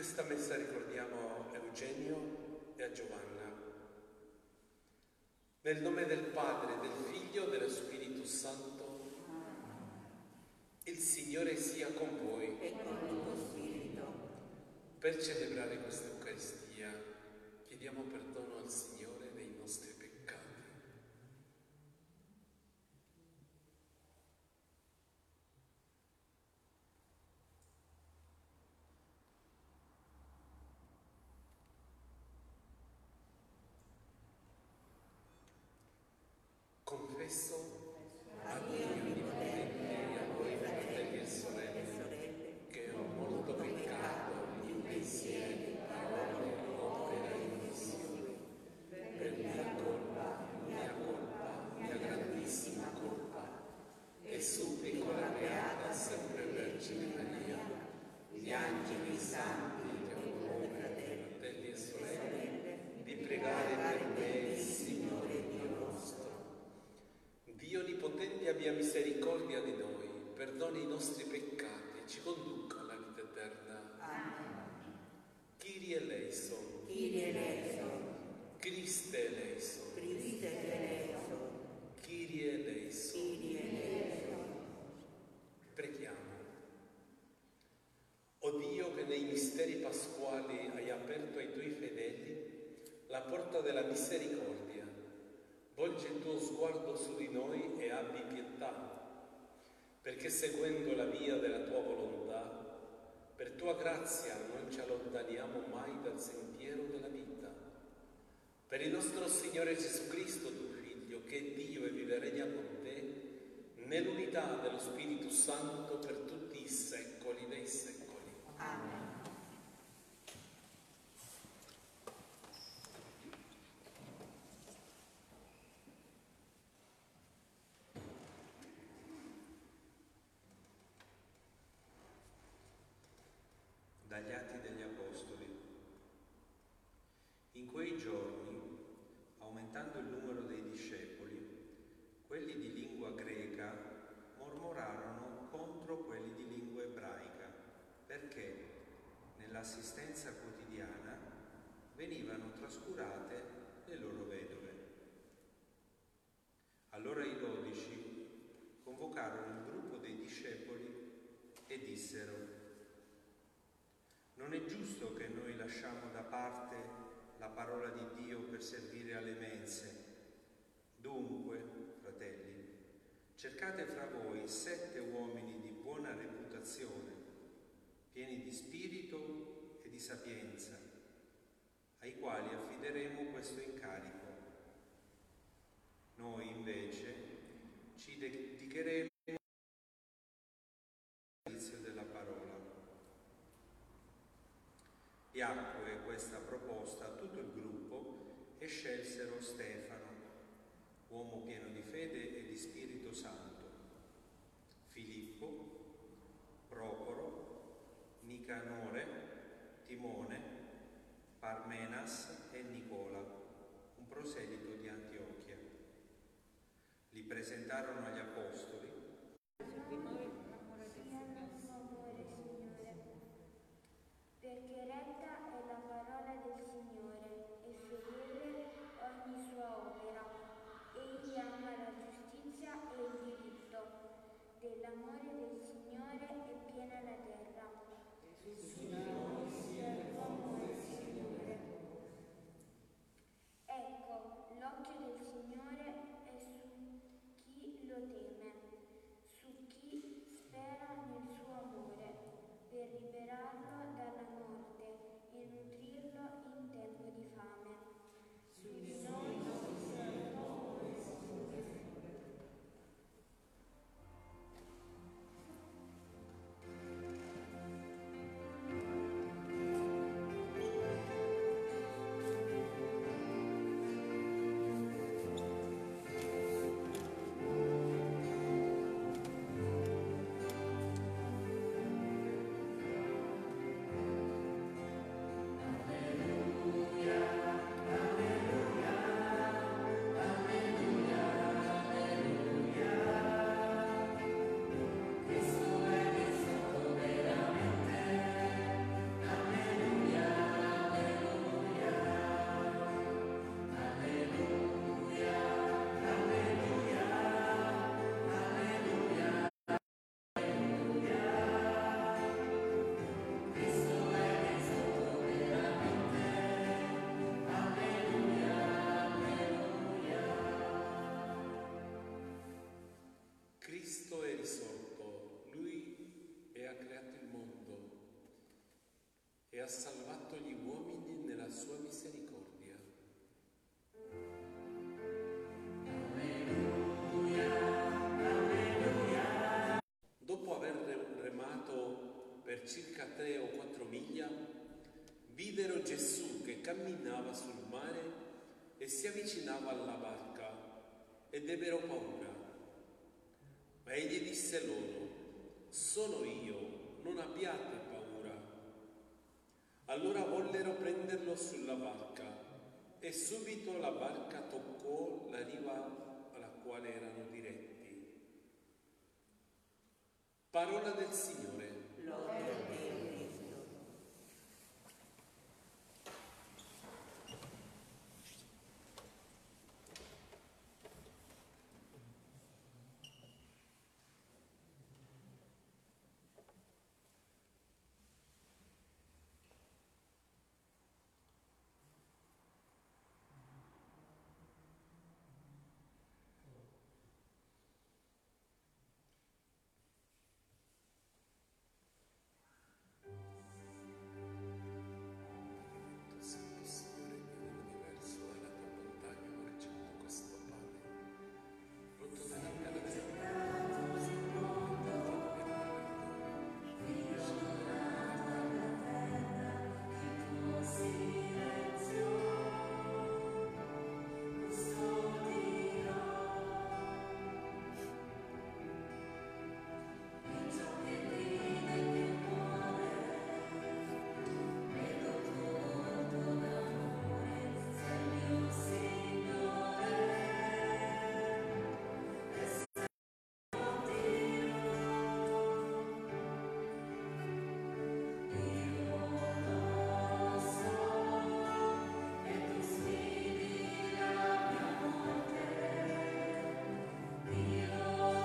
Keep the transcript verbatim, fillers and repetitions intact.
questa messa ricordiamo Eugenio e a Giovanna. Nel nome del Padre, del Figlio e dello Spirito Santo, il Signore sia con voi. E con il tuo spirito. Per celebrare questa Eucaristia chiediamo perdono al Signore dei nostri peccati. Confesso a Dio Onnipotente e a voi fratelli e sorelle che ho molto peccato in pensieri, parole, opere e omissioni, per mia colpa, mia colpa, mia grandissima colpa, e supplico la Beata sempre Vergine Maria, gli angeli, i santi e voi fratelli e sorelle, di pregare per me il Signore Dio nostro. Dio Onnipotente abbia misericordia di noi, perdoni i nostri peccati e ci conduca alla vita eterna. Amen. Kyrie eleison. Kyrie eleison. Christe eleison. Christe eleison. Kyrie eleison. Kyrie eleison. Preghiamo. O Dio, che nei misteri pasquali hai aperto ai tuoi fedeli la porta della misericordia, volgi il tuo sguardo su di noi e abbi pietà, perché seguendo la via della tua volontà, per tua grazia non ci allontaniamo mai dal sentiero della vita. Per il nostro Signore Gesù Cristo, tuo Figlio, che è Dio e vive e regna con te, nell'unità dello Spirito Santo per tutti i secoli dei secoli. Amen. Dagli Atti degli Apostoli. In quei giorni, aumentando il numero dei discepoli, quelli di lingua greca mormorarono contro quelli di lingua ebraica, perché nell'assistenza quotidiana venivano trascurate le loro vedove. Allora i dodici convocarono il gruppo dei discepoli e dissero: non è giusto che noi lasciamo da parte la parola di Dio per servire alle mense. Dunque, fratelli, cercate fra voi sette uomini di buona reputazione, pieni di spirito e di sapienza, ai quali affideremo questo incarico. Noi invece ci dedicheremo al servizio della parola. Piacque questa proposta a tutto il gruppo e scelsero Stefano, uomo pieno di fede e di Spirito Santo, Filippo, Procoro, Nicanore, Timone, Parmenas e Nicola, un proselito di Antiochia. Li presentarono agli apostoli. Perché retta è la parola del Signore e fedele ogni sua opera. Egli ama la giustizia e il diritto. Dell'amore del Signore è piena la terra. Su noi sia l'uomo del Signore. Ecco, l'occhio del Signore è su chi lo teme ha salvato gli uomini nella sua misericordia. Dopo aver remato per circa tre o quattro miglia, videro Gesù che camminava sul mare e si avvicinava alla barca ed ebbero paura. Ma egli disse loro: sono io, non abbiate paura. Allora vollero prenderlo sulla barca e subito la barca toccò la riva alla quale erano diretti. Parola del Signore. Lode a Dio.